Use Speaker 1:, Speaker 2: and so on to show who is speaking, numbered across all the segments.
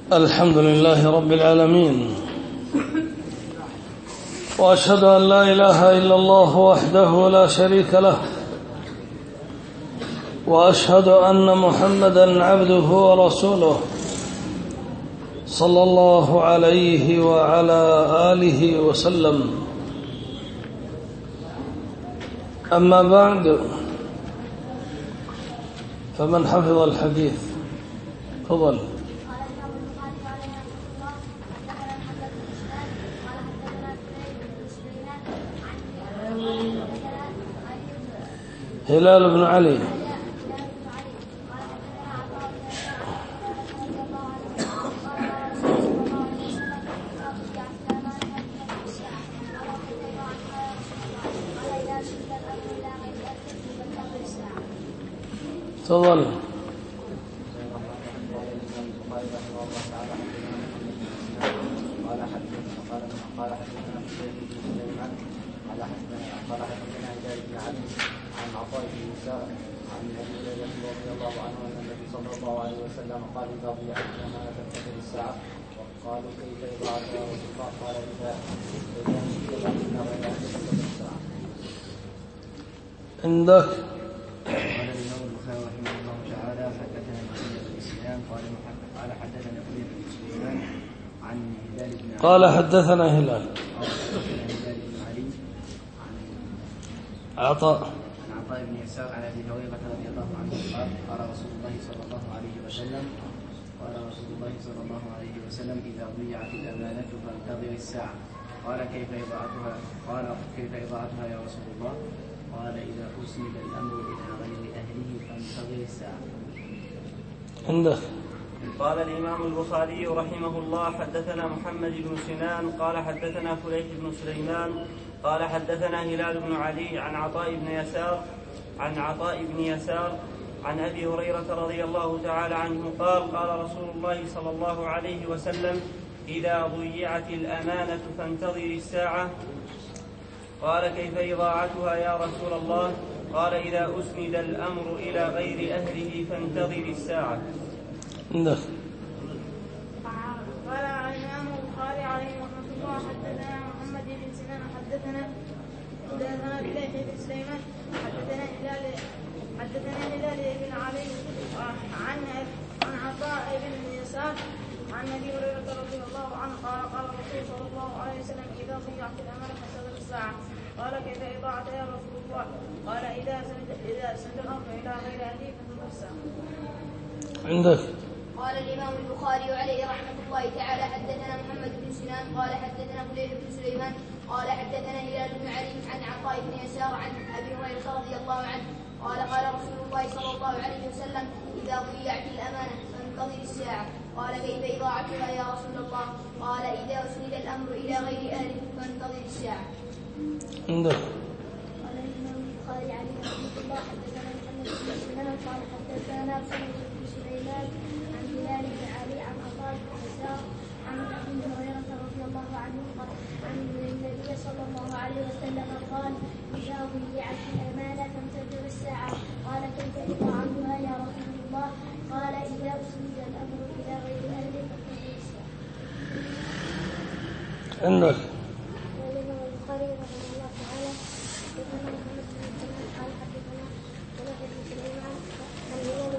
Speaker 1: الحمد لله رب العالمين، وأشهد أن لا إله إلا الله وحده لا شريك له، وأشهد أن محمدا عبده ورسوله صلى الله عليه وعلى آله وسلم. أما بعد، فمن حفظ الحديث تفضل. هلال بن علي. تفضل.
Speaker 2: قال إذا ضيعت الأمانة فانتظر الساعة. قالوا كيف إضاعتها يا رسول الله؟ قال إذا
Speaker 1: عندك.
Speaker 2: قال الإمام البخاري رحمه الله تعالى حدثنا محمد بن سليمان قال حدثنا ابن سليمان عن هلال بن علي
Speaker 1: قال حدثنا هلال
Speaker 2: بن علي عن
Speaker 1: عطاء
Speaker 2: بن يسار عن أبي هريرة رضي الله عنه قال قال رسول الله صلى الله عليه وسلم إذا ضيعت الأمانة فانتظر الساعة. قال كيف إضاعتها؟ قال كيف إضاعتها يا رسول الله؟ قال إذا أسند الأمر إلى غير أهله فانتظر الساعة.
Speaker 1: عندك.
Speaker 3: قال الإمام البخاري رحمه الله حدثنا محمد بن سنان قال حدثنا فليح بن سليمان قال حدثنا هلال بن علي عن عطاء بن يسار عن أبي هريرة رضي الله تعالى عنه قال قال رسول الله صلى الله عليه وسلم إذا ضيعت الأمانة فانتظر الساعة. قال كيف إضاعتها يا رسول الله؟ قال إذا أسند الأمر إلى غير أهله فانتظر الساعة.
Speaker 4: قال الإمام البخاري عليه رحمة الله حدثنا محمد بن سنان حدثنا فليح بن سليمان حدثنا هلال بن علي عن عطاء بن يسار عن ابي هريره رضي الله عنه قال قال الرسول صلى الله عليه وسلم اذا ضيعت الامانه فانتظر الساعه. قال كيف اضاعتها يا رسول الله؟ قال اذا سند الامر الى غير اهله فانتظر الساعه.
Speaker 1: عندك.
Speaker 5: قال الإمام البخاري عليه رحمة الله تعالى حدثنا محمد بن سنان قال حدثنا فليح بن سليمان قال حدثنا هلال بن علي عن عطاء بن يسار عن أبي هريرة رضي الله عنه قال قال رسول الله صلى الله عليه وسلم إذا ضيعت الأمانة فانتظر الساعة. قال كيف إضاعتها يا رسول الله؟ قال إذا أسند الأمر إلى غير أهله فانتظر الساعة.
Speaker 1: عندك.
Speaker 4: قال الإمام البخاري عليه رحمة الله حدثنا محمد بن سنان قال حدثنا فليح بن سليمان عن هلال بن علي عن عطاء بن يسار عن أبي هريرة رضي الله عنه عن النبي صلى الله عليه وسلم قال إذا ضيعت الأمانة فانتظر الساعة. قال كيف إضاعتها يا رسول الله؟ قال إذا أسند الأمر إلى غير أهله فانتظر الساعة.
Speaker 1: عندك.
Speaker 4: قال الإمام البخاري رحمه الله تعالى حدثنا محمد بن سليمان قال حدثنا فليح بن سليمان عن هلال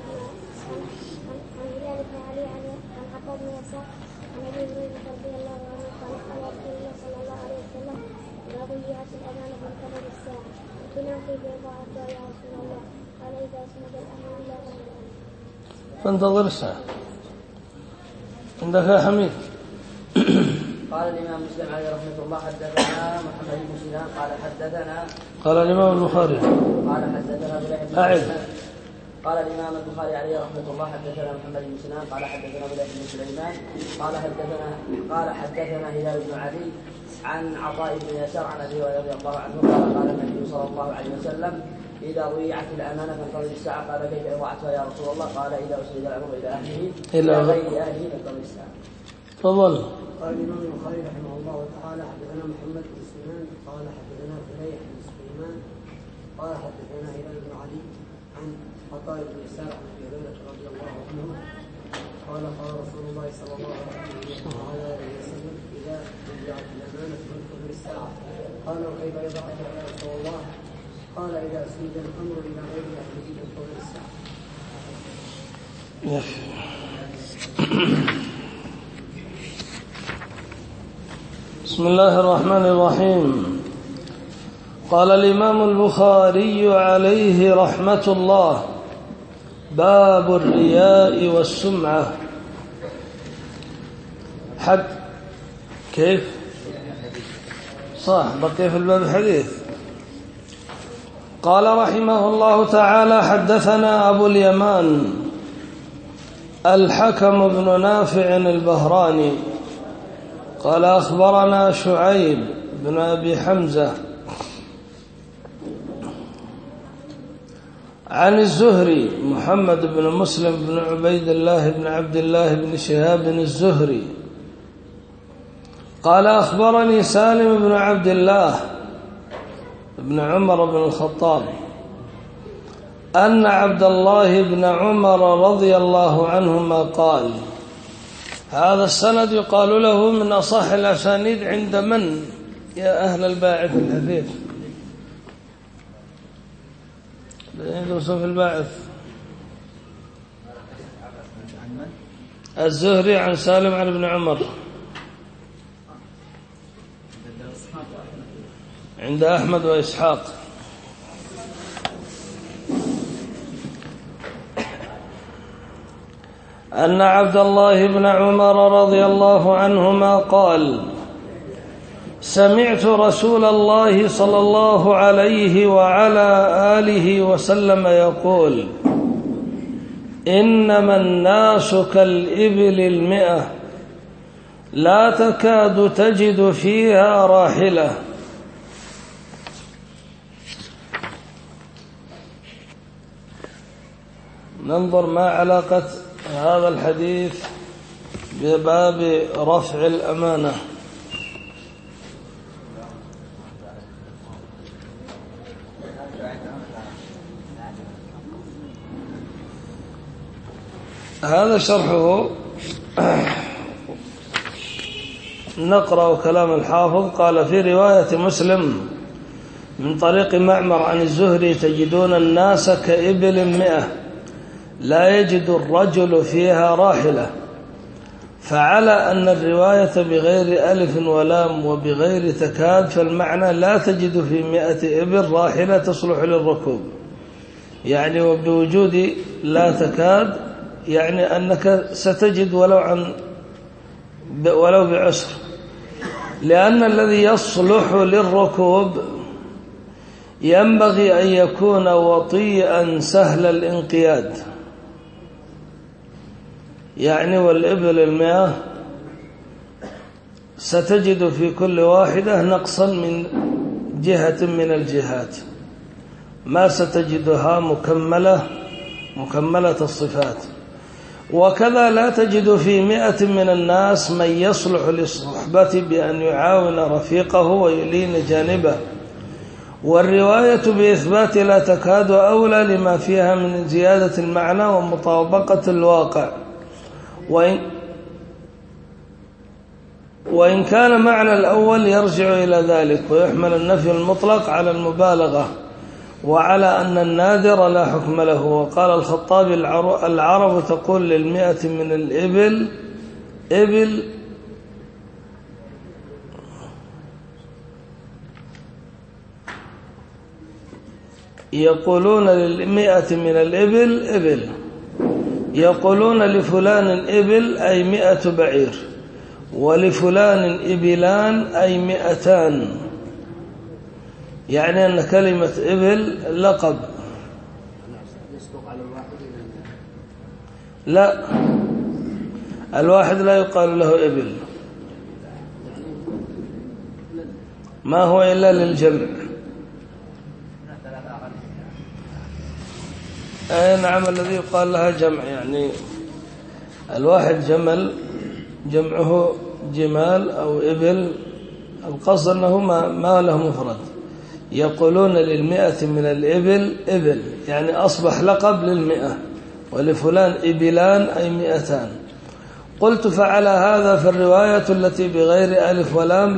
Speaker 4: بن علي عن عطاء بن يسار عن أبي هريرة رضي الله عنه قال قال رسول الله صلى الله عليه وسلم إذا ضيعت الأمانة فانتظر الساعة. قلنا كيف إضاعتها يا رسول الله؟ قال إذا أسند الأمر إلى غير أهله
Speaker 1: فانتظر الساعة. عندك يا حميد.
Speaker 2: قال الإمام مسلم عليه رحمه الله حدثنا محمد بن سنان
Speaker 1: قال الإمام البخاري
Speaker 2: قال حدثنا فليح بن سليمان قال الإمام البخاري عليه رحمه الله حدثنا محمد بن سنان قال حدثنا فليح بن سليمان قال حدثنا هلال بن علي عن عطاء بن يسار عن أبي هريرة رضي الله عنه قال قال النبي صلى الله عليه وسلم إذا ضيعت الأمانة فانتظر الساعة. قال كيف إضاعتها يا رسول الله؟ قال إذا أسند الأمر إلى أهله إلى غير أهله فانتظر الساعة.
Speaker 1: تفضل.
Speaker 6: قال الإمام البخاري رحمه الله تعالى حدثنا محمد بن سليمان قال حدثنا فليح بن سليمان قال حدثنا هلال بن علي عن عطاء بن يسار عن أبي هريرة رضي الله عنه قال قال رسول الله صلى الله عليه وسلم إذا ضيعت الأمانة فانتظر الساعة. قالوا كيف يضعها يا رسول الله؟ قال إذا أسند الأمر إلى غير أهله فانتظر الساعة.
Speaker 1: بسم الله الرحمن الرحيم. قال الإمام البخاري عليه رحمة الله: باب الرياء والسمعة. حد كيف صح بقي في الباب حديث. قال رحمه الله تعالى: حدثنا أبو اليمان الحكم بن نافع البهراني قال أخبرنا شعيب بن أبي حمزة عن الزهري محمد بن مسلم بن عبيد الله بن عبد الله بن شهاب الزهري قال أخبرني سالم بن عبد الله بن عمر بن الخطاب أن عبد الله بن عمر رضي الله عنهما قال. هذا السند يقال له من أصح الأسانيد عند من يا أهل الباعث الحديث؟ يدرسوا في الباعث. الزهري عن سالم عن ابن عمر عند أحمد وإسحاق. أن عبد الله بن عمر رضي الله عنهما قال: سمعت رسول الله صلى الله عليه وعلى آله وسلم يقول: إنما الناس كالإبل 100 لا تكاد تجد فيها راحلة. ننظر ما علاقة هذا الحديث بباب رفع الأمانة. هذا شرحه. نقرأ كلام الحافظ. قال: في رواية مسلم من طريق معمر عن الزهري: تجدون الناس كإبل 100 لا يجد الرجل فيها راحلة. فعلى أن الرواية بغير ألف ولام وبغير تكاد، فالمعنى لا تجد في 100 إبل راحلة تصلح للركوب، يعني وبوجود لا تكاد يعني أنك ستجد ولو بعسر، لأن الذي يصلح للركوب ينبغي أن يكون وطيئا سهل الانقياد، يعني والإبل 100 ستجد في كل واحدة نقصا من جهة من الجهات، ما ستجدها مكملة الصفات. وكذا لا تجد في 100 من الناس من يصلح للصحبة بأن يعاون رفيقه ويلين جانبه. والرواية بإثبات لا تكاد أولى لما فيها من زيادة المعنى ومطابقة الواقع، وإن كان معنى الأول يرجع إلى ذلك، ويحمل النفي المطلق على المبالغة وعلى أن النادر لا حكم له. وقال الخطابي: العرب تقول 100 من الإبل إبل، يقولون 100 من الإبل إبل، يقولون لفلان إبل أي 100 بعير، ولفلان إبلان أي 200، يعني أن كلمة إبل لقب. لا، الواحد لا يقال له إبل، ما هو إلا للجمع. نعم، الذي يقال لها جمع، يعني الواحد جمل جمعه جمال أو إبل، القصد أنه ما له مفرد. يقولون 100 من الإبل إبل، يعني أصبح لقب 100، ولفلان إبلان أي 200، قلت فعلى هذا في الرواية التي بغير ألف ولام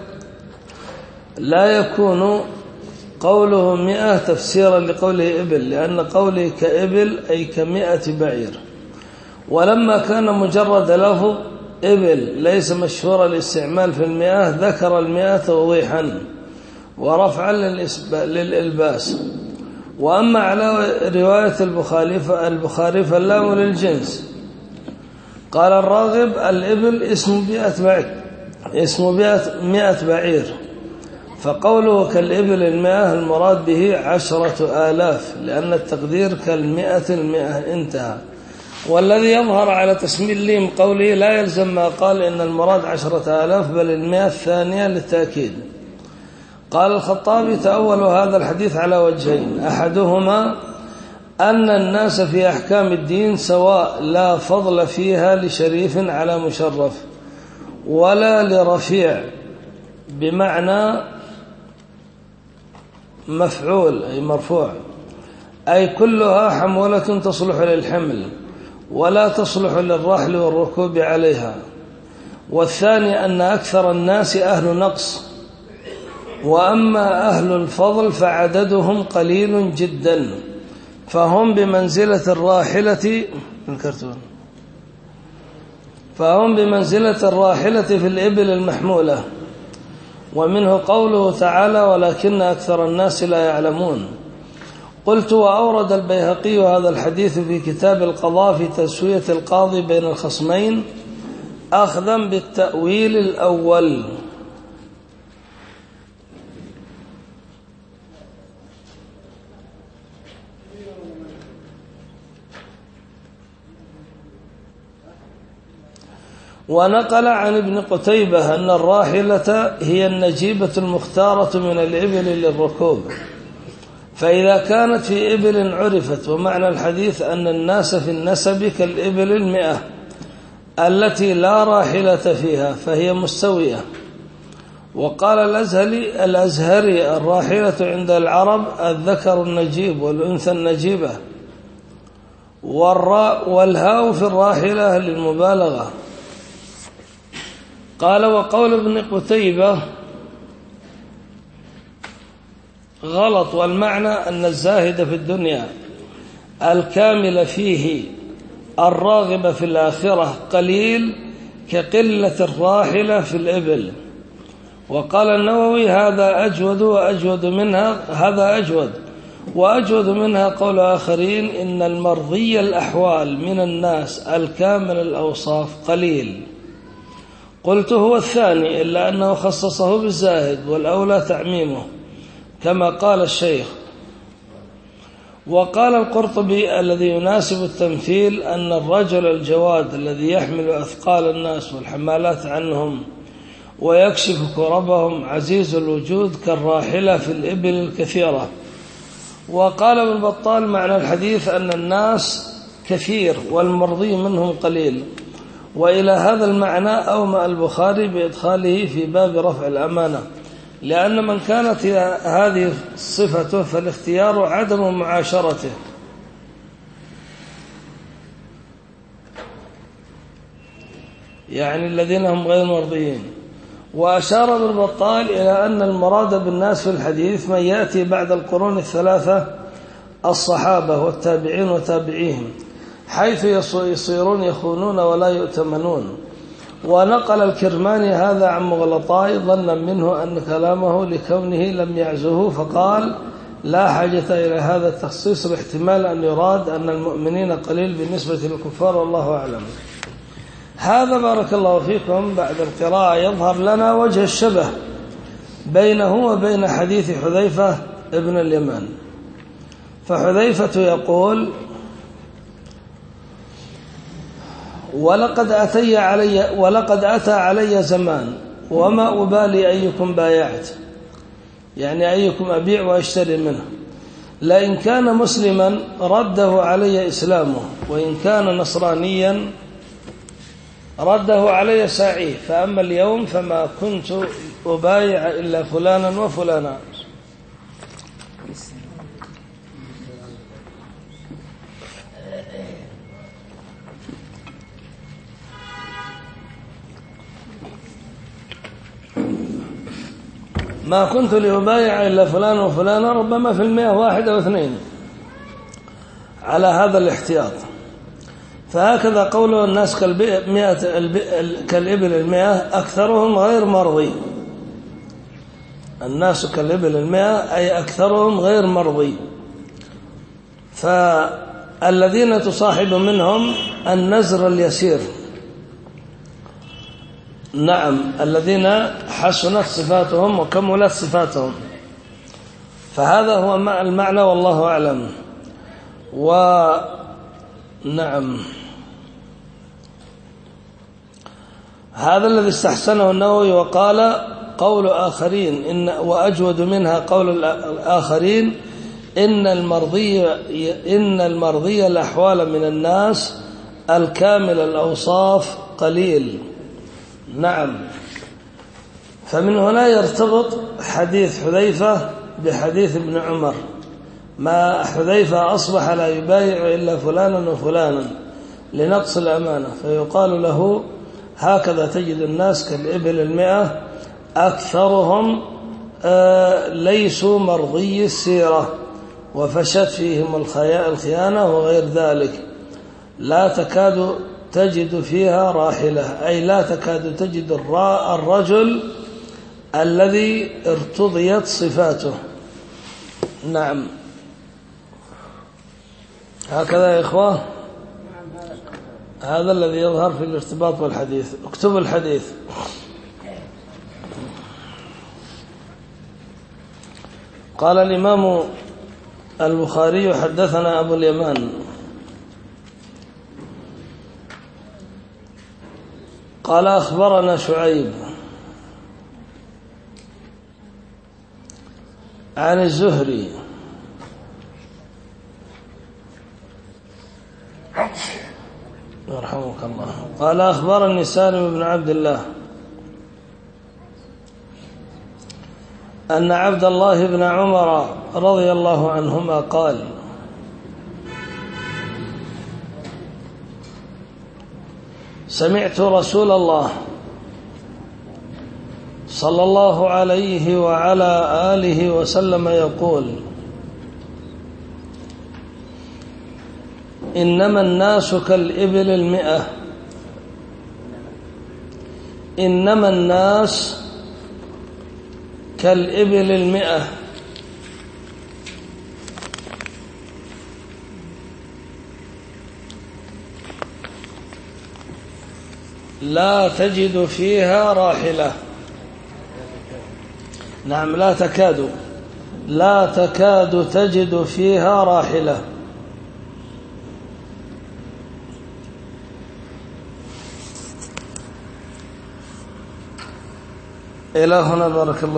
Speaker 1: لا يكون قوله 100 تفسيرا لقوله إبل، لأن قوله كإبل أي ك100 بعير. ولما كان مجرد لفظ إبل ليس مشهور الاستعمال في 100 ذكر 100 توضيحا ورفعا للإلباس. وأما على رواية البخاري فاللام للجنس. قال الراغب الإبل اسم 100 بعير، فقوله كالإبل 100 المراد به 10,000 لأن التقدير كال100 انتهى. والذي يظهر على تسميل قوله لا يلزم ما قال إن المراد 10,000 بل 100 الثانية للتأكيد. قال الخطابي تأول هذا الحديث على وجهين، أحدهما أن الناس في أحكام الدين سواء لا فضل فيها لشريف على مشرف ولا لرفيع بمعنى مفعول أي مرفوع، أي كلها حمولة تصلح للحمل ولا تصلح للرحل والركوب عليها. والثاني أن أكثر الناس أهل نقص، وأما أهل الفضل فعددهم قليل جدا، فهم بمنزلة الراحلة في الإبل المحمولة. ومنه قوله تعالى ولكن أكثر الناس لا يعلمون. قلت وأورد البيهقي هذا الحديث في كتاب القضاء في تسوية القاضي بين الخصمين أخذا بالتأويل الأول. ونقل عن ابن قتيبة أن الراحلة هي النجيبة المختارة من الإبل للركوب، فإذا كانت في إبل عرفت. ومعنى الحديث أن الناس في النسب كالإبل 100 التي لا راحلة فيها فهي مستوية. وقال الأزهري الراحلة عند العرب الذكر النجيب والأنثى النجيبة، والهاء في الراحلة للمبالغة. قال وقول ابن قتيبة غلط، والمعنى أن الزاهد في الدنيا الكامل فيه الراغب في الآخرة قليل كقلة الراحلة في الإبل. وقال النووي هذا أجود وأجود منها قول آخرين إن المرضي الأحوال من الناس الكامل الأوصاف قليل. قلت هو الثاني، إلا أنه خصصه بالزاهد والأولى تعميمه كما قال الشيخ. وقال القرطبي الذي يناسب التمثيل أن الرجل الجواد الذي يحمل أثقال الناس والحمالات عنهم ويكشف كربهم عزيز الوجود كالراحلة في الإبل الكثيرة. وقال ابن بطال معنى الحديث أن الناس كثير والمرضي منهم قليل. وإلى هذا المعنى أومأ البخاري بإدخاله في باب رفع الأمانة، لأن من كانت هذه صفته فالاختيار عدم معاشرته. يعني الذين هم غير مرضيين. وأشار ابن بطال إلى أن المراد بالناس في الحديث من يأتي بعد القرون الثلاثة الصحابة والتابعين وتابعيهم، حيث يصيرون يخونون ولا يؤتمنون. ونقل الكرماني هذا عن مغلطاء ظنا منه أن كلامه لكونه لم يعزه، فقال لا حاجة إلى هذا التخصيص باحتمال أن يراد أن المؤمنين قليل بالنسبة للكفار، والله أعلم. هذا بارك الله فيكم بعد القراءة يظهر لنا وجه الشبه بينه وبين حديث حذيفة ابن اليمان. فحذيفة يقول ولقد أتى علي زمان وما أبالي أيكم بايعت، يعني أيكم أبيع وأشتري منه، لئن كان مسلما رده علي إسلامه، وإن كان نصرانيا رده علي ساعيه، فأما اليوم فما كنت أبايع إلا فلانا وفلانا. ما كنت لأبايع إلا فلان وفلان، ربما في 100 واحد أو 2 على هذا الاحتياط. فهكذا قوله الناس كالإبل 100 أكثرهم غير مرضي. الناس كالإبل 100 أي أكثرهم غير مرضي. فالذين تصاحب منهم النزر اليسير، نعم، الذين حسنت صفاتهم وكملت صفاتهم، فهذا هو المعنى والله أعلم. ونعم، هذا الذي استحسنه النووي، وقال قول آخرين وأجود منها قول الآخرين إن المرضي الأحوال من الناس الكامل الأوصاف قليل. نعم، فمن هنا يرتبط حديث حذيفة بحديث ابن عمر، ما حذيفة أصبح لا يبايع إلا فلانا وفلانا لنقص الأمانة، فيقال له هكذا تجد الناس كالإبل 100 أكثرهم ليسوا مرضي السيرة وفشت فيهم الخيانة وغير ذلك، لا تكاد تجد فيها راحلة، أي لا تكاد تجد الرجل الذي ارتضيت صفاته. نعم، هكذا يا إخوة، هذا الذي يظهر في الارتباط بالحديث. اكتبوا الحديث. قال الإمام البخاري حدثنا أبو اليمان قال أخبرنا شعيب عن الزهري يرحمك الله قال أخبرني سالم بن عبد الله أن عبد الله بن عمر رضي الله عنهما قال سمعت رسول الله صلى الله عليه وعلى آله وسلم يقول إنما الناس كالإبل 100 إنما الناس كالإبل 100 لا تجد فيها راحلة. نعم، لا تكاد تجد فيها راحلة. إلى هنا بارك الله.